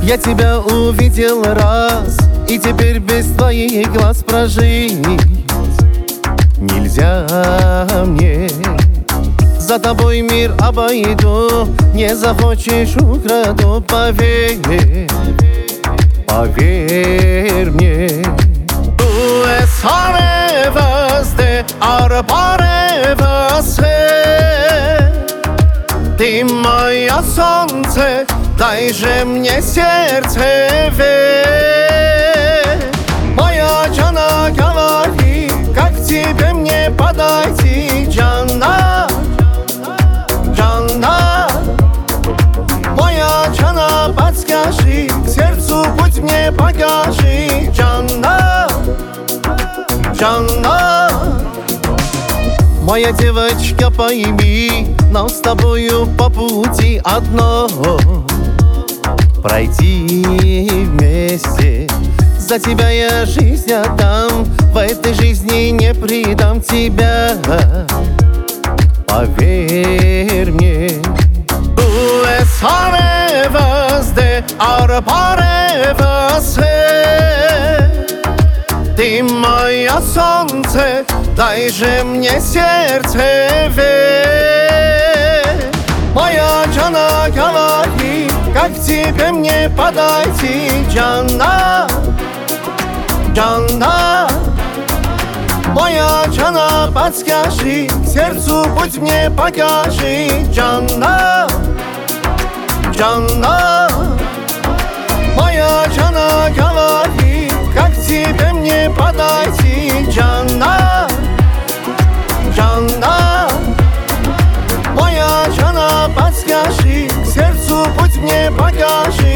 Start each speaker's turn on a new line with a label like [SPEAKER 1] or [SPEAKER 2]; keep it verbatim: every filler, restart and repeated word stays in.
[SPEAKER 1] Я тебя увидел раз, и теперь без твоих глаз прожить нельзя мне. За тобой мир обойду, не захочешь украду, поверь, поверь мне. Du es harevazde arparevase, ты мое солнце, дай же мне сердце, верь. Моя Джана говори, как к тебе мне подойти, Джана, Джана. Моя Джана, подскажи, к сердцу путь мне покажи, Джана, Джана. Моя девочка, пойми, нам с тобою по пути одно пройти вместе. За тебя я жизнь отдам, в этой жизни не предам тебя, поверь мне. Du es harevazde arparevase, ты мое солнце, дай же мне сердце, верь. Моя Джана говори, как к тебе мне подойти, Джана, Джана. Моя Джана, подскажи, к сердцу путь мне покажи, Джана, Джана. Моя Джана говори, как к тебе мне подойти, Джана, Джана. Моя Джана, подскажи, к сердцу путь мне покажи.